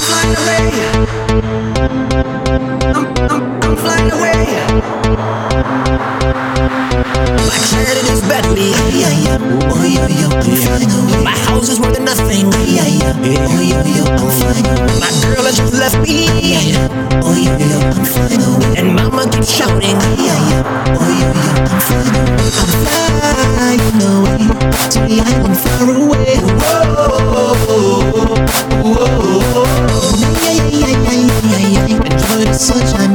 flying away. I'm flying away. My credit is badly. Oh yeah, I'm flying away. My house is worth nothing. Oh yeah, I'm flying away. My girl has just left me. Oh yeah, I'm flying away. And mama keeps shouting. Oh yeah, I'm flying away. I'm flying away to the island far away. Whoa, whoa, whoa. Yeah. Enjoy the sunshine.